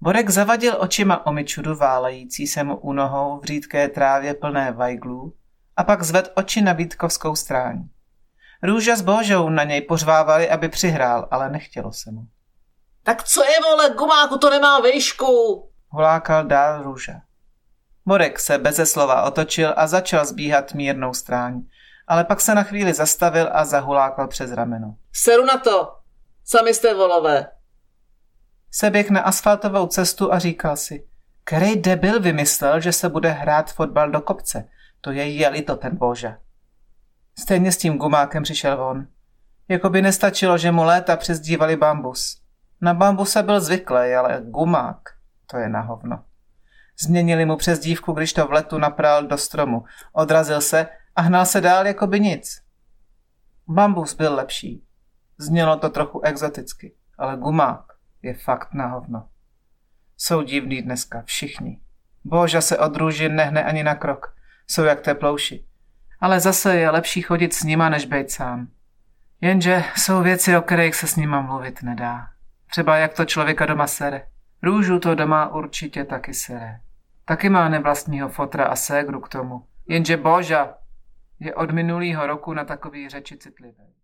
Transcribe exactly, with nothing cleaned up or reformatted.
Borek zavadil očima omyčudu válející se mu u nohou v řídké trávě plné vajglů a pak zved oči na Vítkovskou stráň. Růža s Božou na něj pořvávali, aby přihrál, ale nechtělo se mu. Tak co je, vole, gumáku, to nemá výšku, hulákal dál Růža. Borek se beze slova otočil a začal zbíhat mírnou stráň, ale pak se na chvíli zastavil a zahulákal přes rameno. Seru na to, sami jste volové. Seběh na asfaltovou cestu a říkal si, který debil vymyslel, že se bude hrát fotbal do kopce, to je jelito ten Boža. Stejně s tím gumákem přišel on. Jakoby nestačilo, že mu léta přezdívali bambus. Na bambuse byl zvyklý, ale gumák, to je na hovno. Změnili mu přezdívku, když to v letu napral do stromu. Odrazil se a hnal se dál jako by nic. Bambus byl lepší. Znělo to trochu exoticky, ale gumák je fakt na hovno. Jsou divný dneska, všichni. Boža se od Růži nehne ani na krok. Jsou jak teplouši. Ale zase je lepší chodit s nima, než bejt sám. Jenže jsou věci, o kterých se s nima mluvit nedá. Třeba jak to člověka doma sere. Růžu to doma určitě taky sere. Taky má nevlastního fotra a ségru k tomu. Jenže Boža je od minulýho roku na takový řeči citlivý.